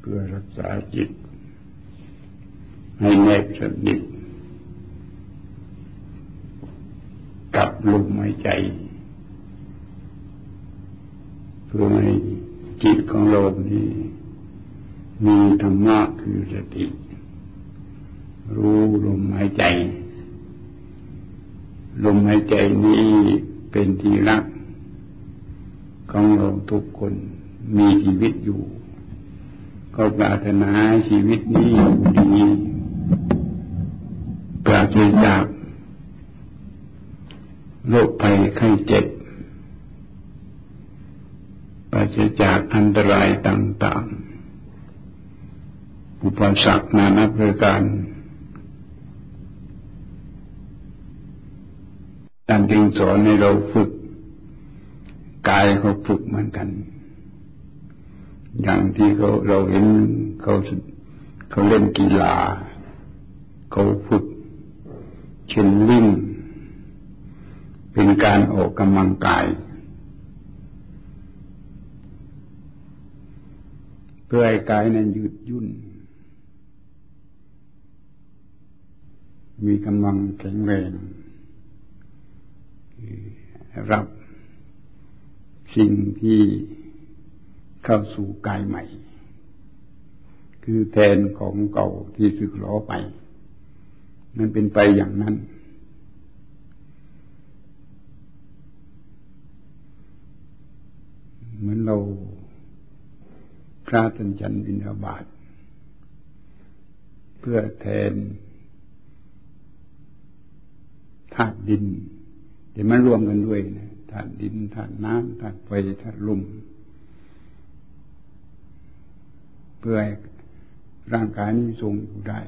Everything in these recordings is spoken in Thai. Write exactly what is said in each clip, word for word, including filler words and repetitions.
พื่อรักษาจิตให้แนบสนิทกับลมหายใจเพื่อให้จิตของเรานี้มีธรรมะคือสติรู้ลมหายใจลมหายใจนี้เป็นที่รักของเราทุกคนมีชีวิตอยู่ก็ปรารถนาชีวิตนี้อยู่ดีปราศจากโรคภัยไข้เจ็บปราศจากอันตรายต่างๆอุปสรรคนานาประการท่านจึงสอนให้เราฝึกกายเขาฝึกเหมือนกันอย่างที่เขาเราเห็นเขาเขาเล่นกีฬาเขาฝึกเช่นวิ่งเป็นการออกกำลังกายเพื่อให้กายนั้นยืดหยุ่นมีกำลังแข็งแรงรับสิ่งที่เข้าสู่กายใหม่คือแทนของเก่าที่สึกหรอไปนั่นเป็นไปอย่างนั้นเหมือนเราพระท่านฉันบิณฑบาตเพื่อแทนธาตุดินเดี๋ยวมันรวมกันด้วยนะธาตุดินธาตุน้ำธาตุไฟธาตุลมเพื่อให้ร่างกายนี้ทรงอยู่ได้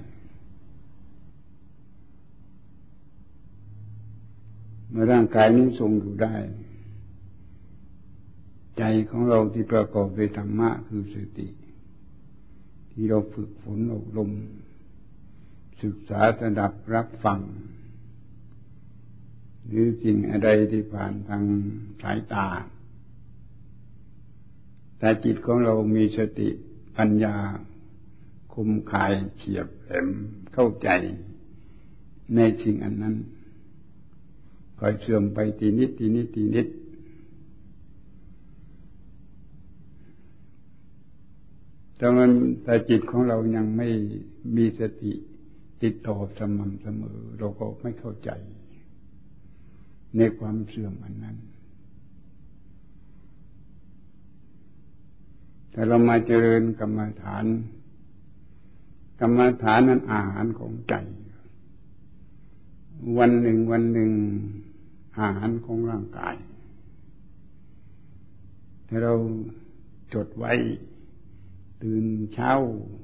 เมื่อร่างกายนี้ทรงอยู่ได้ใจของเราที่ประกอบด้วยธรรมะคือสติที่เราฝึกฝนอบรมศึกษาระดับรับฟังหรือสิ่งอะไรที่ผ่านทางสายตาแต่จิตของเรามีสติปัญญาคมคายเฉียบแหลมเข้าใจในสิ่งอันนั้นค่อยเสื่อมไปทีนิดทีนิดทีนิดแต่มันแต่จิตของเรายังไม่มีสติติดต่อสม่ำเสมอเราก็ไม่เข้าใจในความเสื่อมอันนั้นแต่เรามาเจริญกรรมฐานกรรมฐานนั้นอาหารของใจวันหนึ่งวันหนึ่งอาหารของร่างกายถ้าเราจดไว้ตื่นเช้า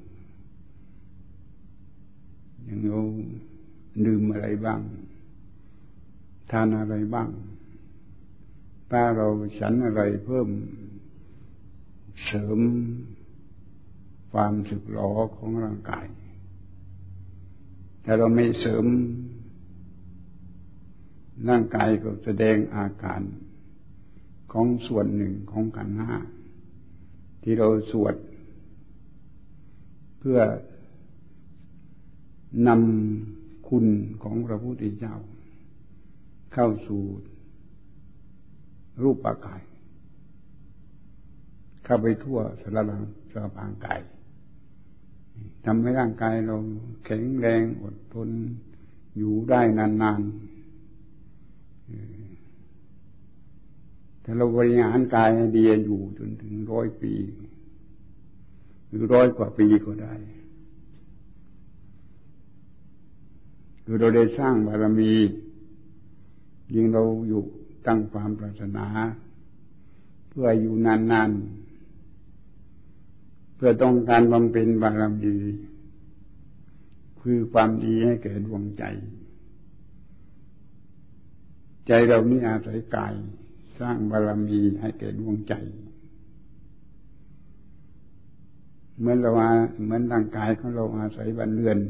อย่างเราดื่มอะไรบ้างทานอะไรบ้างถ้าเราฉันอะไรเพิ่มเสริมความสึกหรอของร่างกายถ้าเราไม่เสริมร่างกายก็แสดงอาการของส่วนหนึ่งของขันธ์ห้าที่เราสวดเพื่อนำคุณของพระพุทธเจ้าเข้าสู่รูปกายเข้าไปทั่วสารสารพางกายทำให้ร่างกายเราแข็งแรงอดทนอยู่ได้นานๆถ้าเราบริหารกายให้ดีอยู่จนถึงร้อยปีหรือร้อยกว่าปีก็ได้คือเราได้สร้างบารมียิ่งเราอยู่ตั้งความปรารถนาเพื่ออยู่นานๆเพื่อต้องการบำเพ็ญบารมีคือความดีให้แก่ดวงใจใจเรานี่อาศัยกายสร้างบารมีให้แก่ดวงใจเหมือนเราเหมือนร่างกายของเราอาศัยบ้านเรือน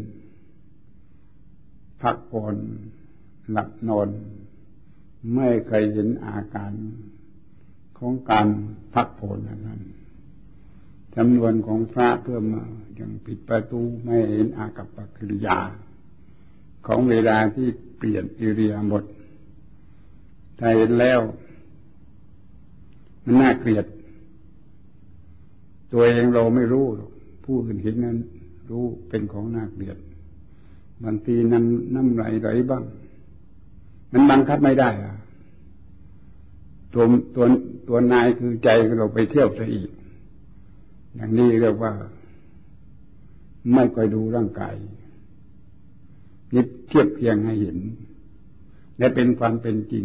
พักผ่อนหลับนอนไม่เคยเห็นอาการของการพักผ่อนนั้น ถ้จำนวนของพระเพิ่มมาอย่างปิดประตูไม่เห็นอากัปปกิริยาของเวลาที่เปลี่ยนอิริยาบถถ้าเห็นแล้วมันน่าเกลียดตัวเองเราไม่รู้ผู้อื่นเห็นนั้นรู้เป็นของน่าเกลียดบางทีน้ำน้ำไหลไหลบ้างมันบังคับไม่ได้อะตัวตัวตัวนายคือใจเราไปเที่ยวซะอีกอย่างนี้เรียกว่าไม่ค่อยดูร่างกายนิดเทียบเคียงให้เห็นและเป็นความเป็นจริง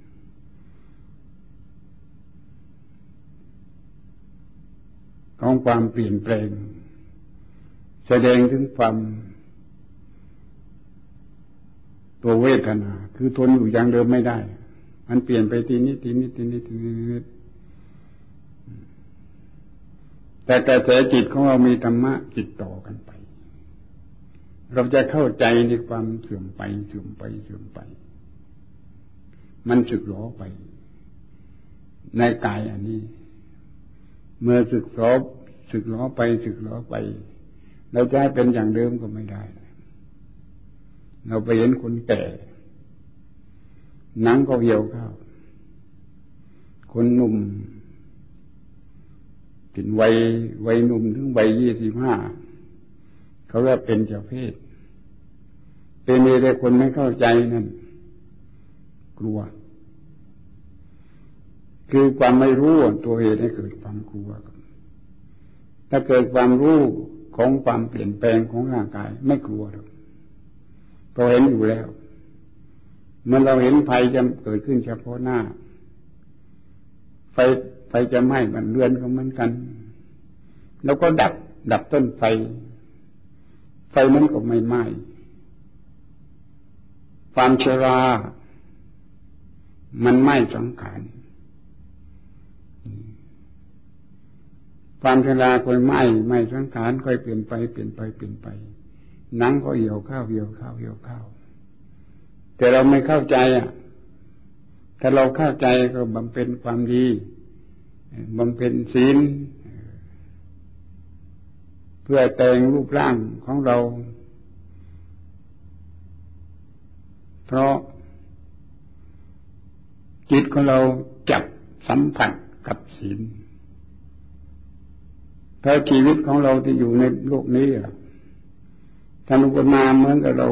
ของความเปลี่ยนแปลงแสดงถึงความตัวเวทนาคือทนอยู่อย่างเดิมไม่ได้มันเปลี่ยนไปทีนี้ทีนี้ทีนี้ทีนี้แต่กระแสจิตของเรามีธรรมะจิตต่อกันไปเราจะเข้าใจในความเสื่อมไปเสื่อมไปเสื่อมไปมันสึกหรอไปในกายอันนี้เมื่อสึกหรอสึกหรอไปสึกหรอไปเราจะให้เป็นอย่างเดิมก็ไม่ได้เราไปเห็นคนแก่หนังก็เหี่ยวเข้าคนหนุ่มถึงวัยวัยหนุ่มถึงวัยยี่สิบห้าเขาเรียกเป็นเจ้าเพศเป็นเด็กคนไม่เข้าใจนั่นกลัวคือความไม่รู้ตัวเหตุให้เกิดความกลัวถ้าเกิดความรู้ของความเปลี่ยนแปลงของร่างกายไม่กลัวหรอกเพราะเห็นอยู่แล้วเมื่อเราเห็นภัยจะเกิดขึ้นเฉพาะหน้าไฟไฟจะไหม้มันเรือนก็เหมือนกันแล้วก็ดับดับต้นไฟไฟนั้นก็ไม่ไหม้ความชรามันไหม้สังขารความชราค่อยไหม้ไหม้สังขารค่อยเปลี่ยนไปเปลี่ยนไปเปลี่ยนไปหนังก็เหี่ยวข้าวเหี่ยวข้าวเหี่ยวข้าวแต่เราไม่เข้าใจอ่ะถ้าเราเข้าใจก็บำเพ็ญความดีบำเพ็ญศีลเพื่อแต่งรูปร่างของเราเพราะจิตของเราจับสัมผัสกับศีลเพราะชีวิตของเราที่อยู่ในโลกนี้อ่ะท่านอุปมาเหมือนกับเรา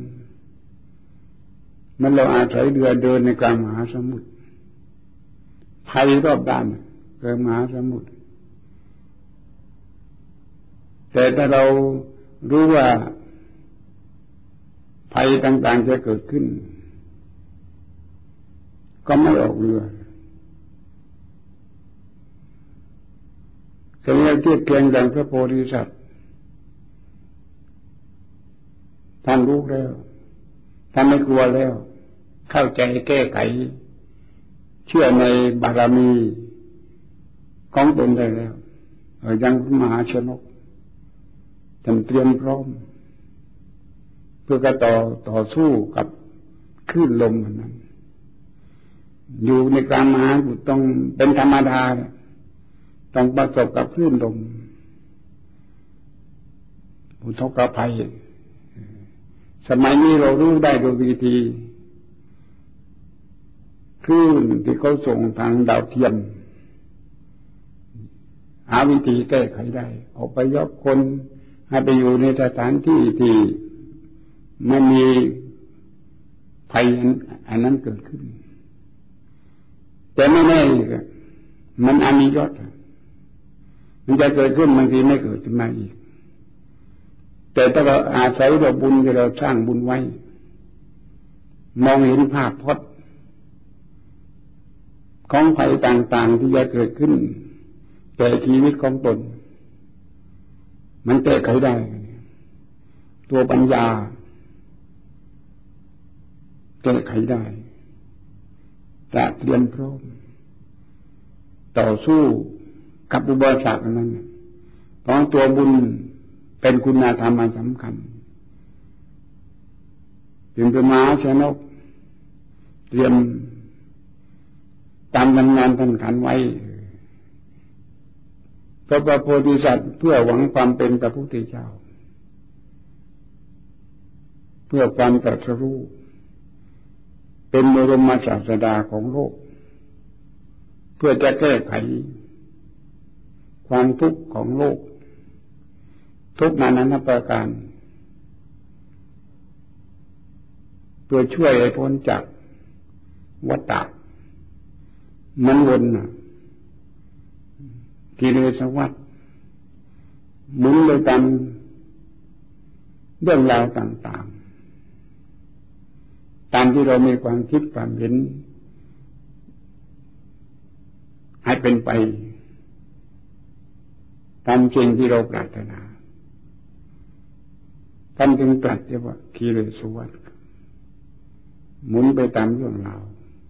มันเราอาศัยเรือเดินในกลางมหาสมุทรภัยรอบด้านเกิดมหาสมุทรแต่ถ้าเรารู้ว่าภัยต่างๆจะเกิดขึ้นก็ไม่ออกเรือแต่เมื่อเทียบเคียงดังพระโพธิสัตว์ท่านรู้แล้วท่านไม่กลัวแล้วเข้าใจแก้ไขเชื่อในบารมีของตนได้แล้วยังมหาชนกท่านเตรียมพร้อมเพื่อกระต่อต่อสู้กับคลื่นลมนั้นอยู่ในกลางมหาสมุทรต้องเป็นธรรมดาต้องประสบกับคลื่นลมอุทกภัยสมัยนี้เรารู้ได้โดยวิธีคลื่นที่เขาส่งทางดาวเทียมหาวิธีแก้ไขได้ออกไปยกคนให้ไปอยู่ในสถานที่ที่ไม่มีภัยอันนั้นเกิดขึ้นแต่ไม่แน่มันอานิยตมันจะเกิดขึ้นบางทีไม่เกิดขึ้นมาอีกแต่ถ้าเราอาศัยเราบุญที่เราสร้างบุญไว้มองเห็นภาพพจน์ของภัยต่างๆที่จะเกิดขึ้นแก่ชีวิตของตนมันแก้ไขได้ตัวปัญญาแก้ไขได้จะเตรียมพร้อมต่อสู้กับอุปสรรคนั้นเพราะตัวบุญเป็นคุณธรรมอันสำคัญเป็นพระมหาชนกเตรียมตามตำนานท่านขันไว้พระโพธิสัตว์เพื่อหวังความเป็นพระพุทธเจ้าเพื่อความตรัสรู้เป็นบรมศาสดาของโลกเพื่อจะแก้ไขความทุกข์ของโลกทุกนานาประการเพื่อช่วยให้พ้นจากวัฏฏะมันวนกิเลสวัฏหมุนไปตามเรื่องราวต่างๆตามที่เรามีความคิดความเห็นให้เป็นไปตามจริงที่เราปรารถนาท่านจึงตรัสว่ากิเลสวัฏหมุนไปตามเรื่องราว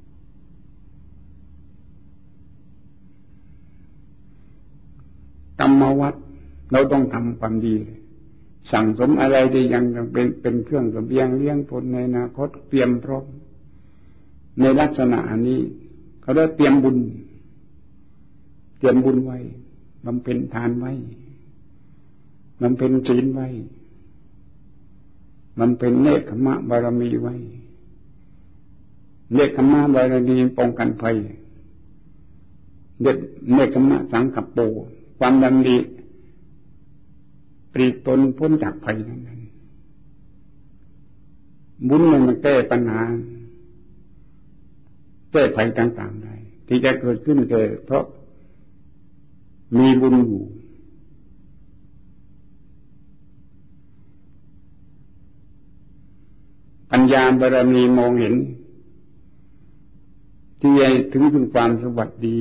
กรรมวัฏเราต้องทำความดีสั่งสมอะไรที่ยังเป็นเป็นเครื่องเสบียงเลี้ยงตนในอนาคตเตรียมพร้อมในลักษณะนี้เขาเรียกเตรียมบุญเตรียมบุญไว้บำเพ็ญทานไว้บำเพ็ญศีลไว้บำเพ็ญเนกขมะบารมีไว้เนกขมะบารมีป้องกันภัยเด็ดเนกขมะสังกัปโปความดำริปลีกตนพ้นจากภัยนั้นบุญมันแก้ปัญหาแก้ภัยต่างๆได้ที่จะเกิดขึ้นเกิดเพราะมีบุญอยู่ปัญญาบารมีมองเห็นที่จะถึงถึงความสวัสดี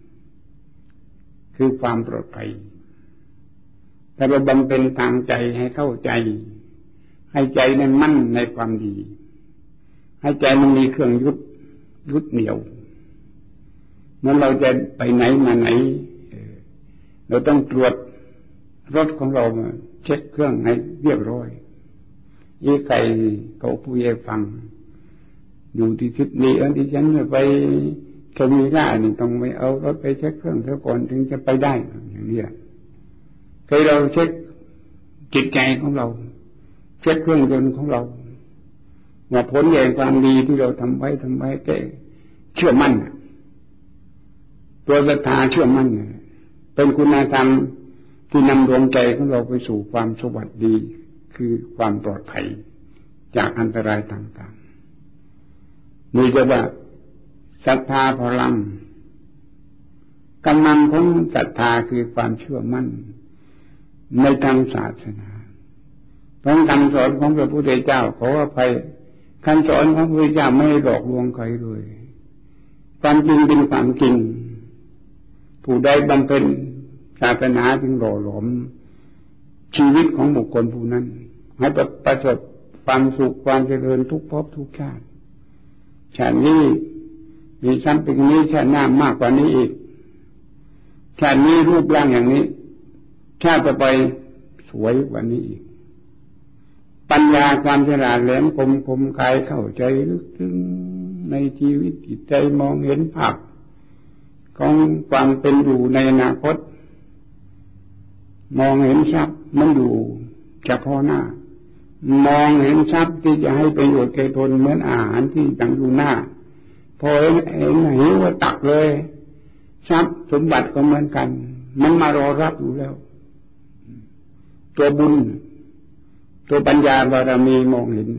คือความปลอดภัยแต่เราบำเพ็ญทางใจให้เข้าใจให้ใจนั้นมั่นในความดีให้ใจมันมีเครื่องยึดยึดเหนี่ยวเมื่อเราจะไปไหนมาไหนเราต้องตรวจรถของเราเช็คเครื่องให้เรียบร้อยยี่ไก่เขาพูดให้ฟังอยู่ที่ทิศนี้อันที่ฉันจะไปแค่มีได้นี่ต้องไปเอารถไปเช็คเครื่องเสียก่อนถึงจะไปได้อย่างนี้เคยเราเช็คจิตใจของเราเช็คเครื่องยนต์ของเราว่าผลแห่งความดีที่เราทำไว้ทำไว้แก่เชื่อมั่นตัวศรัทธาเชื่อมั่นเป็นคุณธรรมที่นำดวงใจของเราไปสู่ความสวัสดีคือความปลอดภัยจากอันตรายต่างๆนี่จะว่าศรัทธาพลังกำลังของศรัทธาคือความเชื่อมั่นในทางศาสนาเพราะคำสอนของพระพุทธเจ้าขออภัยคำสอนของพระพุทธเจ้าไม่หลอกลวงใครเลยความจริงเป็นความจริงผู้ใดบำเพ็ญศาสนาจึงหล่อหลอมชีวิตของบุคคลผู้นั้นให้ประสบความสุขความเจริญทุกภพทุกชาติชาตินี้มีซ้ำเป็นนี้ชาติหน้ามากกว่านี้อีกชาตินี้รูปร่างอย่างนี้ชาติต่อไปสวยกว่านี้อีกปัญญาความฉลาดแหลมคมคมคายเข้าใจลึกซึ้งในชีวิตจิตใจมองเห็นภาพของความเป็นอยู่ในอนาคตมองเห็นทรัพย์มันอยู่เฉพาะหน้ามองเห็นทรัพย์ที่จะให้ประโยชน์แก่ตนเหมือนอาหารที่ตั้งอยู่หน้าพอเห็นเห็นหิวก็ตักเลยทรัพย์สมบัติก็เหมือนกันมันมารอรับอยู่แล้วตัวบุญตัวปัญญาบารมีมองเห็น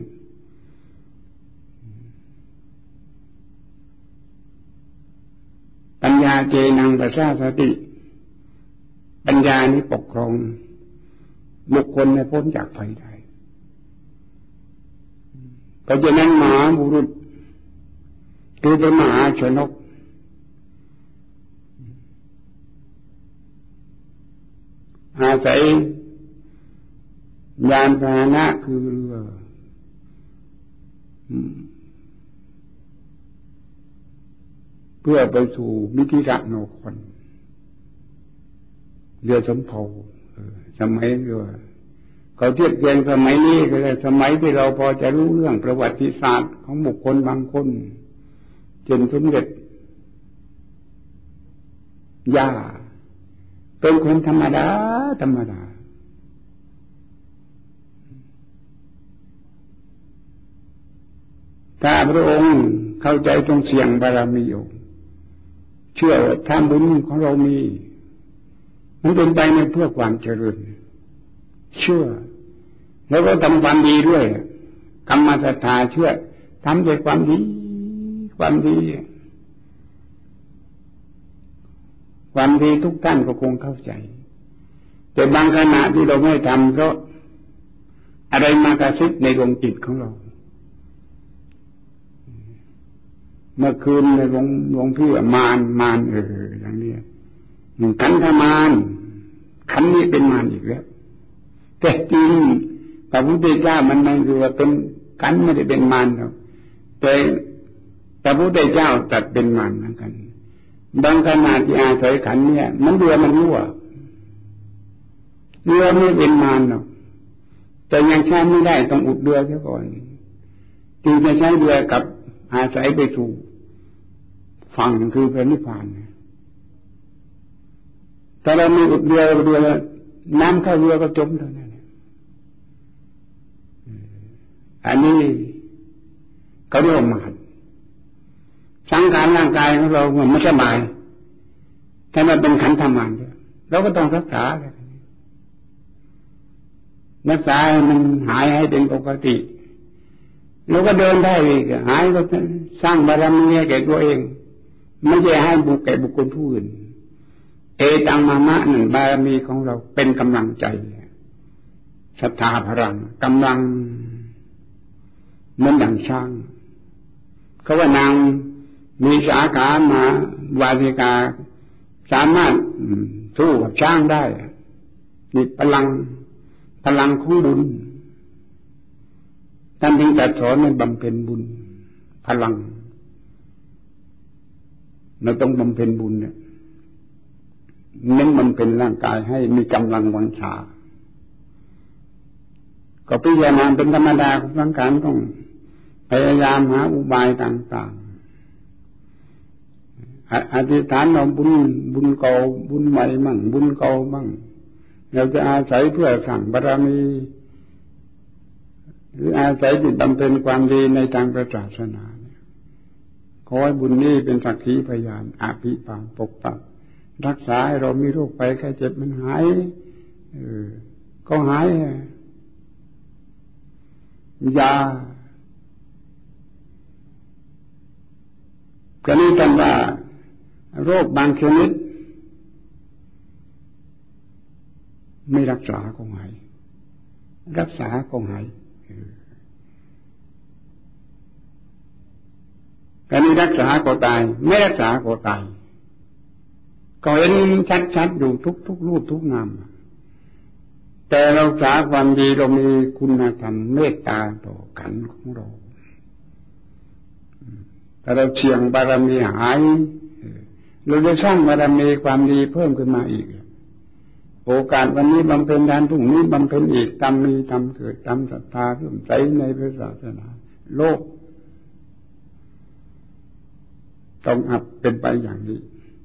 ปัญญาเจนังปัสสาสติปัญญานี้ปกครองบุคคลให้พ้นจากภัยได้เพราะฉะนั้นมหาบุรุษคือพระมหาชนกอาศัยยานพาหนะคือเรือเพื่อไปสู่มิถิระโนครเรือสำเภาสมัยเรือเขาเทียบเทียงสมัยนี้ก็เลยสมัยที่เราพอจะรู้เรื่องประวัติศาสตร์ของบุคคลบางคนเช่นสมเด็จย่าเป็นคนธรรมดาธรรมดาถ้าพระองค์เข้าใจตรงเสียงบารมีองค์เชื่อว่าถ้าบุญของเรามีมันเป็นไปในเพื่อความเจริญเชื่อแล้วก็ทำความดีด้วยกรรมศรัทธาเชื่อทำด้วยความดีความดีความดีทุกท่านก็คงเข้าใจแต่บางขณะที่เราไม่ทำเพราะอะไรมากระซิบในดวงจิตของเราเมื่อคืนในหลวงหลวงพี่มารมารเอออย่างนี้ขันธมารขันนี้เป็นมารอีกแล้วแต่จริงพระพุทธเจ้ามันไม่คือว่าเป็นขันไม่ได้เป็นมารหรอกแต่พระพุทธเจ้าตัดเป็นมารเหมือนกันบางขณะที่อาศัยขันเนี่ยมันเรือมันรั่วเรือไม่เป็นมารหรอกแต่ยังใช้ไม่ได้ต้องอุดเรือเสียก่อนจึงจะใช้เรือกับอาศัยไปสู่ฝั่งคือพระนิพพานแต่เราไม่อุดเรือเรือน้ำเข้าเรือก็จมเท่านั้นอันนี้เขาเรียกว่ามารสังขารร่างกายของเรามันไม่สบายถ้ามันเป็นขันธมารเราก็ต้องรักษารักษาให้มันหายให้เป็นปกติแล้วก็เดินได้อีกหายก็สร้างบารมีให้แก่ตัวเองไม่ใช่ให้บุคแก่บุคคลผู้อื่นเอตังมามะหนึ่งบารมีของเราเป็นกำลังใจศรัทธาพลังกำลังเหมือนดังช้างเขาว่านางมีสาขามาวาสิกาสามารถสู้กับช้างได้นี่พลังพลังของบุญท่านจึงตรัสสอนให้บำเพ็ญบุญพลังเราต้องบำเพ็ญบุญเนี่ยเน้นบำเพ็ญร่างกายให้มีกำลังวังชาก็พิจารณาเป็นธรรมดาของสังขารต้องพยายามหาอุบายต่างๆอธิษฐานเอาบุญบุญเก่าบุญใหม่มั่งบุญเก่ามั่งเราจะอาศัยเพื่อสั่งบารมีหรืออาศัยจิตบำเพ็ญความดีในทางพระศาสนาขอให้บุญนี้เป็นสักขีพยานอภิปรายปกปักรักษาให้เรามีโรคภัยไข้เจ็บมันหายเออก็หายยาก็นี้ท่านว่าโรคบางชนิดไม่รักษาก็หายรักษาก็หายการนี้รักษาก็ตายไม่รักษาก็ตายก็เห็นชัดๆอยู่ทุกๆรูปทุกนามแต่เรารักษาความดีเรามีคุณธรรมเมตตาต่อขันของเราแต่เราเชียงบารมีหายเราจะสร้างบารมีความดีเพิ่มขึ้นมาอีกโอกาสวันนี้บำเพ็ญทานพรุ่งนี้บำเพ็ญอีกทำมีทำเกิดทำศรัทธาเพิ่มใสในพระศาสนาโลกต้องอับเป็นไปอย่างนี้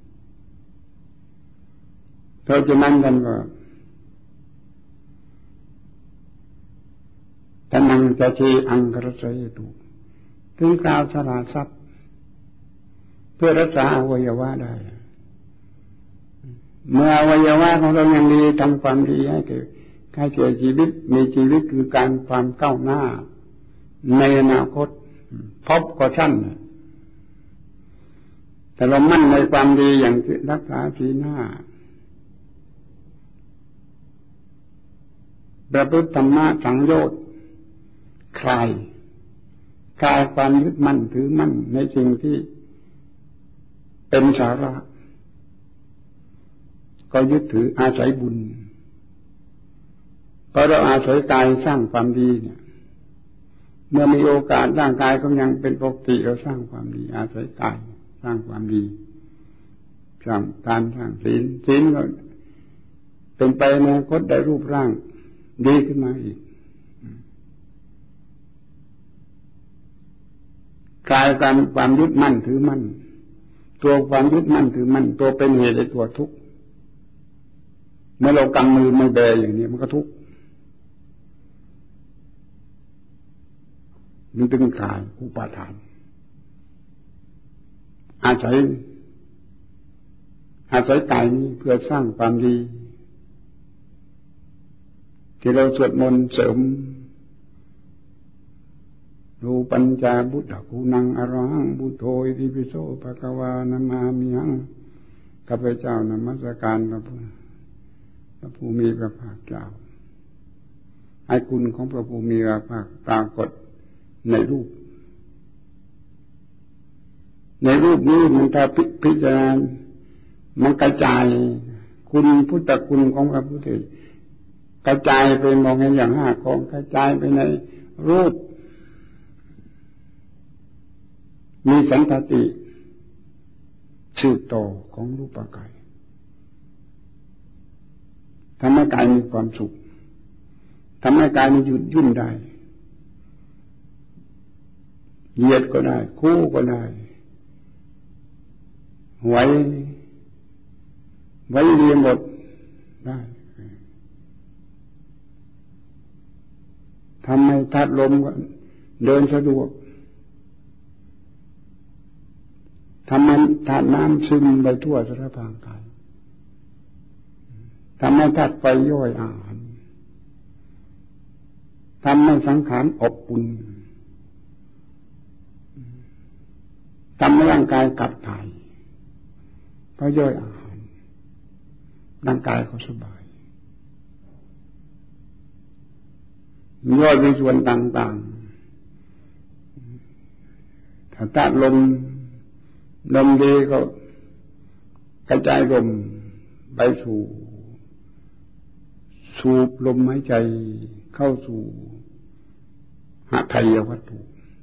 เพราะฉะนั้นกันว่าทนังจะชีอังครเสยตุถึงกล่าวสละทรัพย์เพื่อรักษาอวัยวะได้เมื่ออวัยวะของเรายังดีทำความดีให้เกิดให้เกิดชีวิตมีชีวิตคือการความก้าวหน้าในอนาคตพบก็ชั้นแต่เรามั่นในความดีอย่างรักษาศีลห้าประพฤติธรรมะสังโยชน์คลายคลายความยึดมั่นถือมั่นในสิ่งที่เป็นสาระก็ยึดถืออาศัยบุญเพราะเราอาศัยกายสร้างความดีเนี่ยเมื่อมีโอกาสร่างกายก็ยังเป็นปกติเราสร้างความดีอาศัยกายสร้างความดีสร้างทานสร้างศีลศีลก็เป็นไปในอนาคตได้รูปร่างดีขึ้นมาอีกกลายความความยึดมั่นถือมั่นตัวความยึดมั่นถือมั่นตัวเป็นเหตุในตัวทุกข์เมื่อเรากำมือไม่แบอย่างนี้มันก็ทุกข์มันตึงขายอุปาทานอาศัยอาศัยกายนี้เพื่อสร้างความดีที่เราสวดมนต์เสริมรูปัญจาบุตตะคูนังอรหังบุตโธอิติปิโสภะคะวานะมามิหังข้าพเจ้านมัสการพระผู้พระผู้มีพระภาคเจ้าให้คุณของพระผู้มีพระภาคปรากฏในรูปในรูปนี้มันถ้าพิจารณามันกระจายคุณพุทธคุณของพระพุทธกระจายไปมองเห็นอย่างห้าของกระจายไปในรูปมีสันตติสืบต่อของรูปกายทำให้กายมีความสุขทำให้กายมีหยุดยุ่นได้เหยียดก็ได้คู่ก็ได้ไหวไหวเรียหมดได้ทำให้ธาตุลมเดินสะดวกทำให้ธาตุน้ำซึมไปทั่วสารพางกายทำให้ธาตุไฟย่อยอาหารทำให้สังขารอบอุ่นทำให้ร่างกายขับถ่ายเพราะย่อยอาหารร่างกายเขาสบายย่อยในส่วนต่างๆถ้าธาตุลมลมดีก็กระจายลมไปสู่สูบลมหายใจเข้าสู่หทัยวัตถุ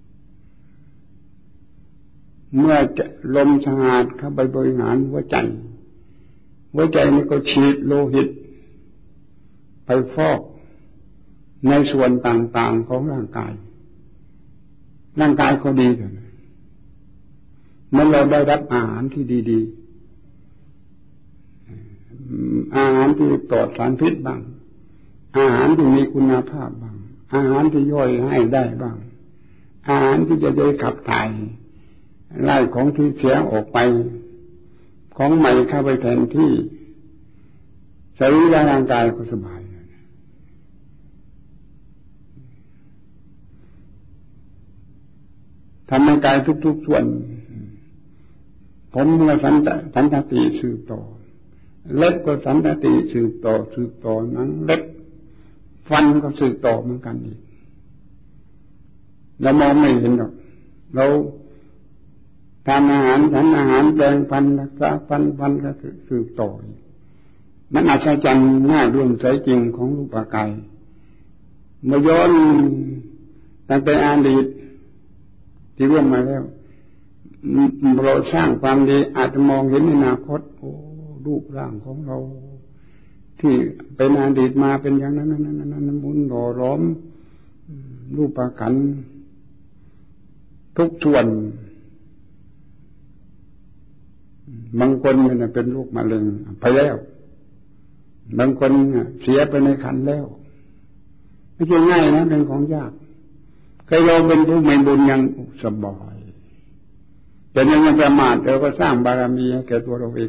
เมื่อลมสะอาดเข้าไปบริหารหัวใจหัวใจมันก็ฉีดโลหิตไปฟอกในส่วนต่างๆของร่างกายร่างกายเขาดีเลยเมื่อเราได้รับอาหารที่ดีๆอาหารที่ปลอดสารพิษบ้างอาหารที่มีคุณภาพบ้างอาหารที่ย่อยให้ได้บ้างอาหารที่จะได้ขับถ่ายไล่ของที่เสียออกไปของใหม่เข้าไปแทนที่สรีระร่างกายก็สบายทำให้กายทุกๆส่วนผมเมื่อสันตสันตติสืบต่อเล็บก็สันตติสืบต่อสืบต่อหนังเล็บฟันก็สืบต่อเหมือนกันอีกเรามองไม่เห็นหรอกเราทานอาหารฉันอาหารแปลงฟันรักษาฟันฟันก็สืบต่อมันอัศจรรย์น่าเลื่อมใสจริงของรูปกายเมื่อย้อนตั้งแต่อดีตที่ร่วมมาแล้วเราสร้างความดีอาจจะมองเห็นในอนาคตโอ้รูปร่างของเราที่เป็นอดีตมาเป็นอย่างนั้นนั้นนั้นนั้นมุนหล่อล้อมรูปขันธ์ทุกส่วนบางคนเนี่ยเป็นโรคมะเร็งไปแล้วบางคนเสียไปในขันแล้วไม่ใช่ง่ายนะเป็นของยากเคยเราเป็นผู้ไม่บุญยังสบายแต่ยังยังประมาทเราก็สร้างบารมีให้แก่ตัวเราเอง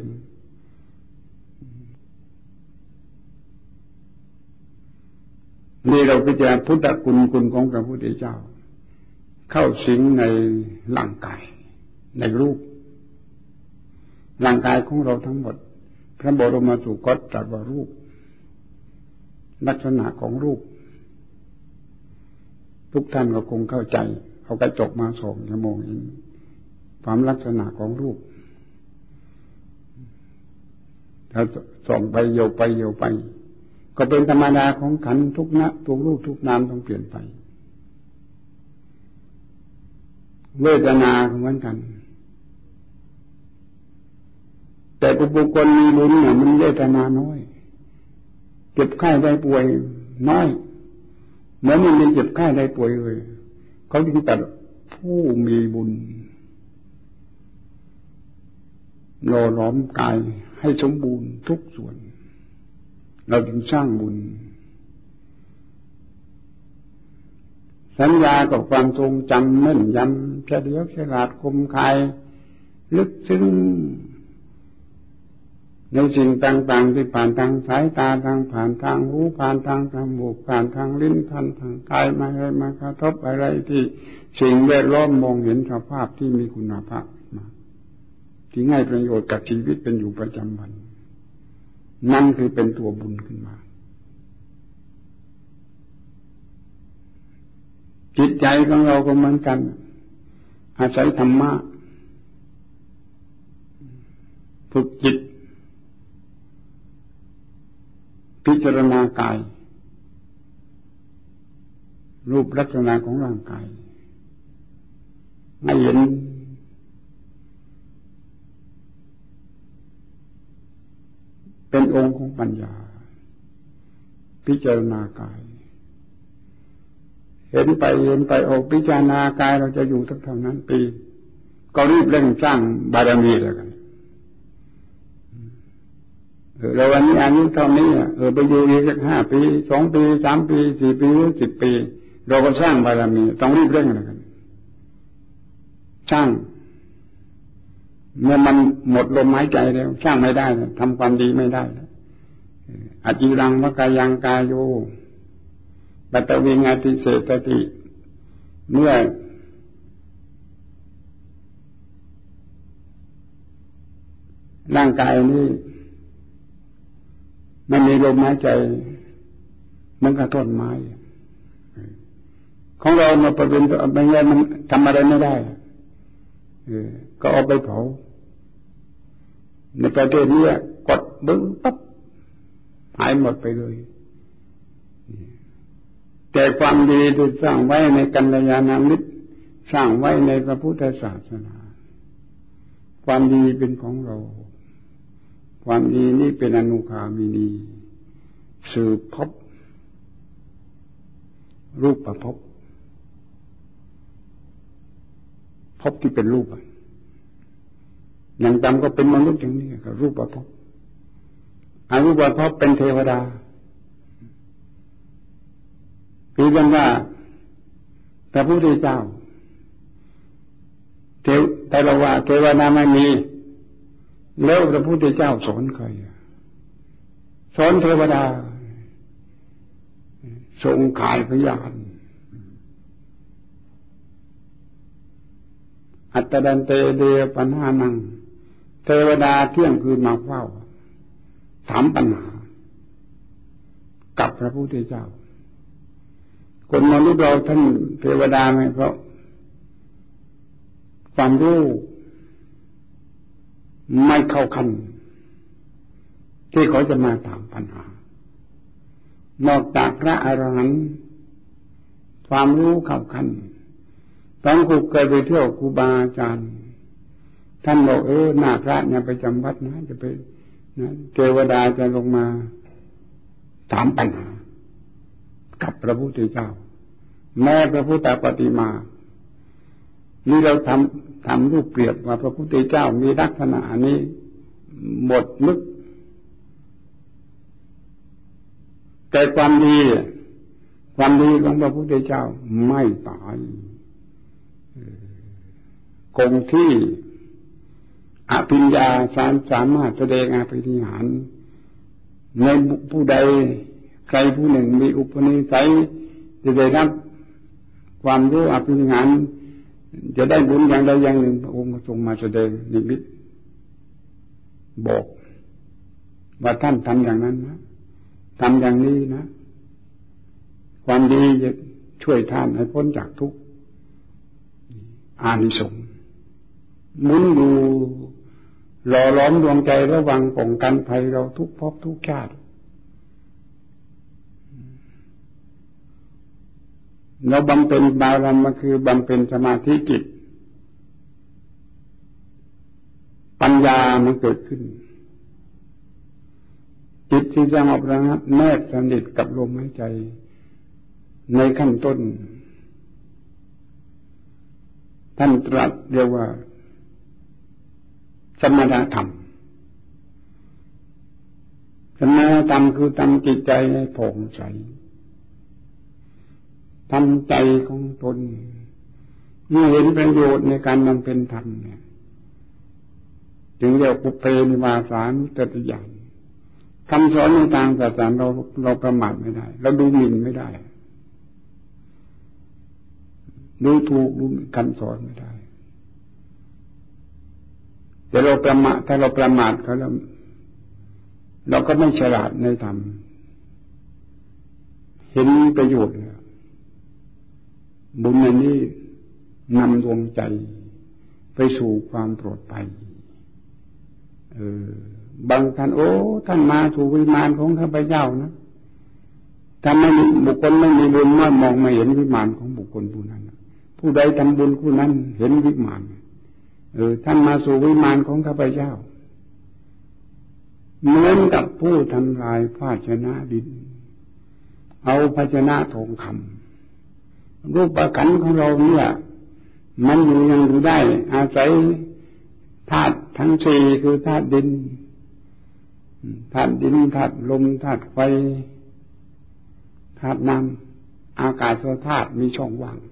นี่เราพิจารณาพุทธคุณคุณของพระพุทธเจ้าเข้าสิงในร่างกายในรูปร่างกายของเราทั้งหมดพระบรมสุคตตรัสว่ารูปลักษณะของรูปทุกท่านก็คงเข้าใจเอากระจกมาส่องจะมองเห็นความลักษณะของรูปถ้าส่องไปโยไปโยไปก็เป็นธรรมดาของขันธ์ทุกนะทุกรูปทุกนามต้องเปลี่ยนไปเวทนาเหมือนกันแต่บุคคลมีบุญเนี่ยมันเวทนาน้อยเจ็บไข้ได้ป่วยน้อยเหมือนมันมีเจ็บไข้ได้ป่วยเลยเขาจึงตัดผู้มีบุญหล่อหลอมกายให้สมบูรณ์ทุกส่วนเราจึงสร้างบุญสัญญากับความทรงจำแม่นยำเฉลียวฉลาดคมคายลึกซึ้งในสิ่งต่างๆที่ผ่านทางสายตาทางผ่านทางหูผ่านทางจมูกผ่านทางลิ้นผ่านทางกายมาอะไรมากระทบอะไรที่สิ่งแวดล้อมมองเห็นสภาพที่มีคุณภาพมาที่ให้ประโยชน์กับชีวิตเป็นอยู่ประจำวันนั่นคือเป็นตัวบุญขึ้นมาจิตใจของเราก็เหมือนกันอาศัยธรรมะฝึกจิตพิจารณากายรูปลักษณะของร่างกายให้เห็นเป็นองค์ของปัญญาพิจารณากายเห็นไปเห็นไปออกพิจารณากายเราจะอยู่ทั้งเท่านั้นปีก็รีบเร่งสร้างบารมีแล้วกันเออเราวันนี้อายุเท่านี้เออไปอยู่อีกสักห้าปีสองปีสามปีสี่ปีหรือสิบปีเราก็สร้างบารมีต้องรีบเร่งแล้วกันสร้างเมื่อมันหมดลมหายใจแล้วสร้างไม่ได้ทำความดีไม่ได้อจิรังวกายังกายโยปัตตวิงาติเสตติเมื่อร่างกายนี้มันมีลมหายใจมันก็ต้นไม้ของเรามาเป็นเป็นไงมันทำอะไรไม่ได้ก็เอาไปเผาในประเทศนี้กดบึ้งปั๊บหายหมดไปเลยแต่ความดีที่สร้างไว้ในกัลยาณมิตรสร้างไว้ในพระพุทธศาสนาความดีเป็นของเราความดีนี้เป็นอนุคามินีสืบพบรูปประพบพบที่เป็นรูปอย่างต่ำก็เป็นมนุษย์อย่างนี้ก็รูปประพบอรูปประพบเป็นเทวดาคือกันว่าพระพุทธเจ้าเทวแต่เราว่าเทวดาไม่มีแล้วพระพุทธเจ้าสอนใครสอนเทวดาทรงขายพยานอัตตดันเตเดปัญหานังเทวดาเที่ยงคืนมาเฝ้าถามปัญหากับพระพุทธเจ้าคนมนุษย์เราท่านเทวดาไหมเพราะความรู้ไม่เข้าขั้นที่เขาจะมาถามปัญหานอกจากพระอรหันต์ความรู้เข้าขั้นตอนกูเคยไปเที่ยวครูบาอาจารย์ท่านบอกเออหน้าพระเนี่ยไปจำวัดนะจะไปนะเทวดาจะลงมาถามปัญหากับพระพุทธเจ้าแม้พระพุทธปฏิมานี่เราทำทำรูปเปรียบว่าพระพุทธเจ้ามีลักษณะนี้หมดนึกแต่ความดีความดีของพระพุทธเจ้าไม่ตายคงที่อภิญญาสามสามารถแสดงอภินิหารในผู้ใดใครผู้หนึ่งมีอุปนิสัยจะได้รับความรู้อภินิหารจะได้บุญอย่างใดอย่างหนึ่งพระองค์ทรงมาแสดงนิมิตบอกว่าท่านทำอย่างนั้นนะทำอย่างนี้นะความดีจะช่วยท่านให้พ้นจากทุกข์อานิสงส์หมุนดูหล่อหลอมดวงใจระวังป้องกันภัยเราทุกภพทุกชาติเราบำเพ็ญบารมีคือบำเพ็ญสมาธิจิตปัญญามันเกิดขึ้นจิตที่สงบระงับแนบสนิทกับลมหายใจในขั้นต้นท่านตรัสเรียกว่าสมถะธรรมสมณธรรมคือทำจิตใจให้ผ่องใสทำใจของตนเมื่อเห็นประโยชน์ในการบำเพ็ญธรรมเนี่ยถึงเรียกปุเพนิวาสานุสติญาณคำสอนในทางศาสนาเราเราประมาทไม่ได้เราดูหมิ่นไม่ได้ดูถูกดูคำสอนไม่ได้แต่เราประมาทถ้าเราประมาทเขาแล้วเราก็ไม่ฉลาดในธรรมเห็นประโยชน์บุญอันนี้นำดวงใจไปสู่ความปลอดภัยเออบางท่านโอ้ท่านมาสู่วิมานของข้าพเจ้านะถ้าไม่มีบุคคลไม่มีบุญมามองไม่เห็นวิมานของบุคคลผู้นั้นผู้ใดทำบุญผู้นั้นเห็นวิมานเออท่านมาสู่วิมานของข้าพเจ้าเหมือนกับผู้ทำลายภาชนะดินเอาภาชนะทองคำรูปประขันของเราเนี่ยมันอยู่ยังอยู่ได้อาศัยธาตุทั้งสี่คือธาตุดินธาตุดินธาตุลมธาตุไฟธาตุน้ำอากาศธาตุมีช่องว่าง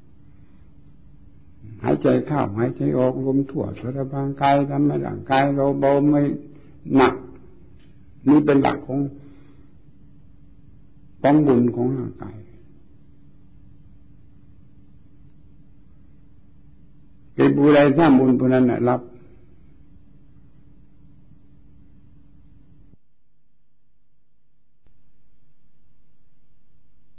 หายใจเข้าหายใจออกลมทั่วส่วนร่างกายทำให้ร่างกายเราเบาไม่หนักนี่เป็นหลักของป้องบุญของร่างกายเป็นบุญใดสร้างบุญผู้นั้นรับ